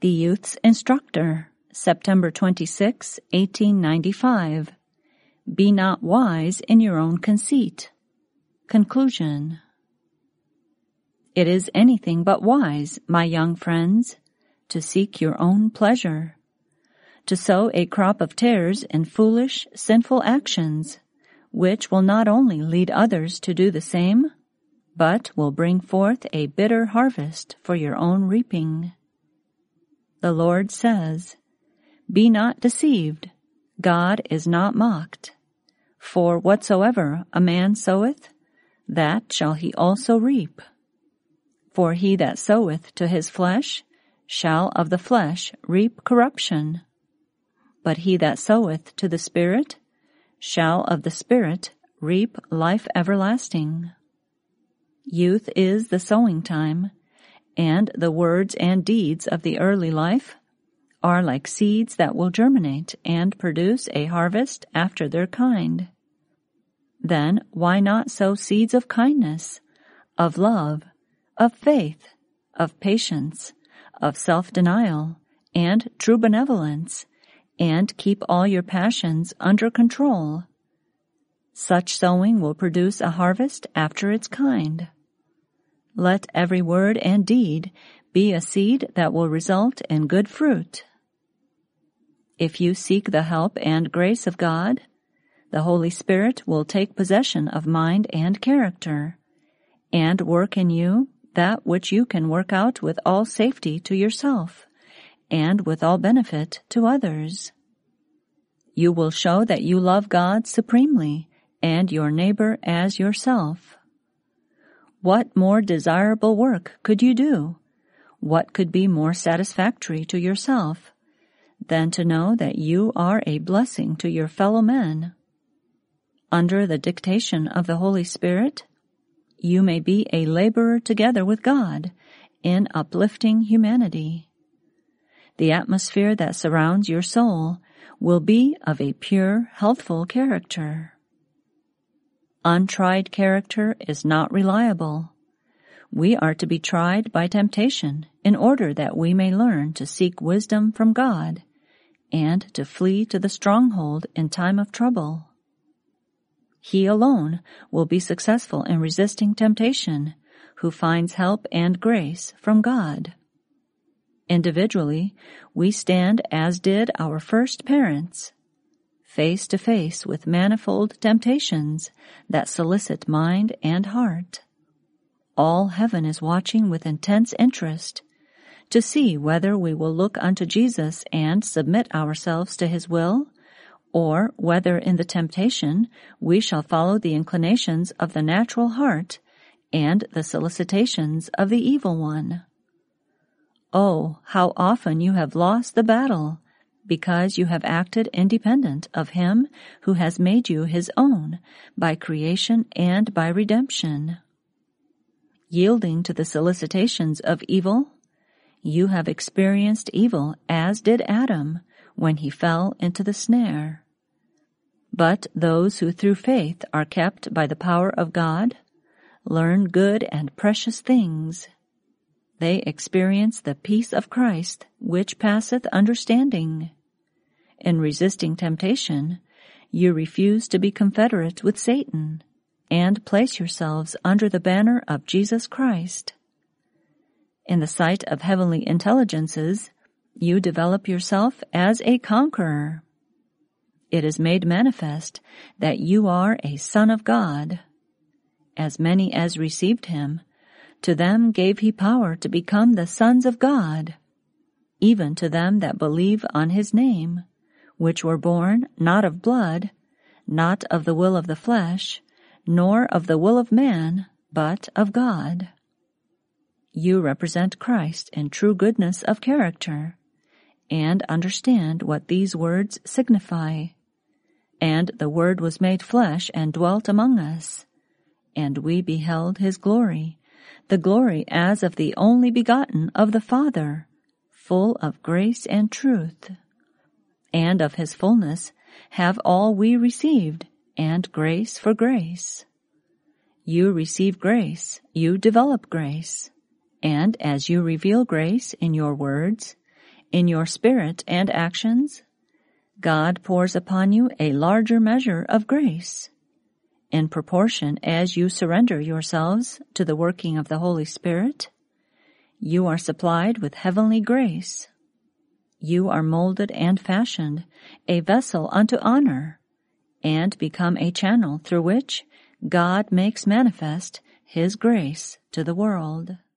The Youth's Instructor, September 26, 1895. Be not wise in your own conceit. Conclusion. It is anything but wise, my young friends, to seek your own pleasure, to sow a crop of tares in foolish, sinful actions, which will not only lead others to do the same, but will bring forth a bitter harvest for your own reaping. The Lord says, Be not deceived, God is not mocked. For whatsoever a man soweth, that shall he also reap. For he that soweth to his flesh shall of the flesh reap corruption. But he that soweth to the Spirit shall of the Spirit reap life everlasting. Youth is the sowing time, and the words and deeds of the early life are like seeds that will germinate and produce a harvest after their kind. Then why not sow seeds of kindness, of love, of faith, of patience, of self-denial, and true benevolence, and keep all your passions under control? Such sowing will produce a harvest after its kind. Let every word and deed be a seed that will result in good fruit. If you seek the help and grace of God, the Holy Spirit will take possession of mind and character, and work in you that which you can work out with all safety to yourself, and with all benefit to others. You will show that you love God supremely, and your neighbor as yourself. What more desirable work could you do? What could be more satisfactory to yourself than to know that you are a blessing to your fellow men? Under the dictation of the Holy Spirit, you may be a laborer together with God in uplifting humanity. The atmosphere that surrounds your soul will be of a pure, healthful character. Untried character is not reliable. We are to be tried by temptation in order that we may learn to seek wisdom from God and to flee to the stronghold in time of trouble. He alone will be successful in resisting temptation who finds help and grace from God. Individually, we stand as did our first parents, face to face with manifold temptations that solicit mind and heart. All heaven is watching with intense interest to see whether we will look unto Jesus and submit ourselves to his will, or whether in the temptation we shall follow the inclinations of the natural heart and the solicitations of the evil one. Oh, how often you have lost the battle because you have acted independent of him who has made you his own by creation and by redemption. Yielding to the solicitations of evil, you have experienced evil as did Adam when he fell into the snare. But those who through faith are kept by the power of God learn good and precious things. They experience the peace of Christ which passeth understanding. In resisting temptation, you refuse to be confederate with Satan and place yourselves under the banner of Jesus Christ. In the sight of heavenly intelligences, you develop yourself as a conqueror. It is made manifest that you are a son of God. As many as received him, to them gave he power to become the sons of God, even to them that believe on his name, which were born not of blood, not of the will of the flesh, nor of the will of man, but of God. You represent Christ in true goodness of character, and understand what these words signify. And the Word was made flesh and dwelt among us, and we beheld his glory, the glory as of the only begotten of the Father, full of grace and truth. And of his fullness have all we received, and grace for grace. You receive grace, you develop grace, and as you reveal grace in your words, In your spirit and actions, God pours upon you a larger measure of grace. In proportion as you surrender yourselves to the working of the Holy Spirit, you are supplied with heavenly grace. You are molded and fashioned, a vessel unto honor, and become a channel through which God makes manifest His grace to the world.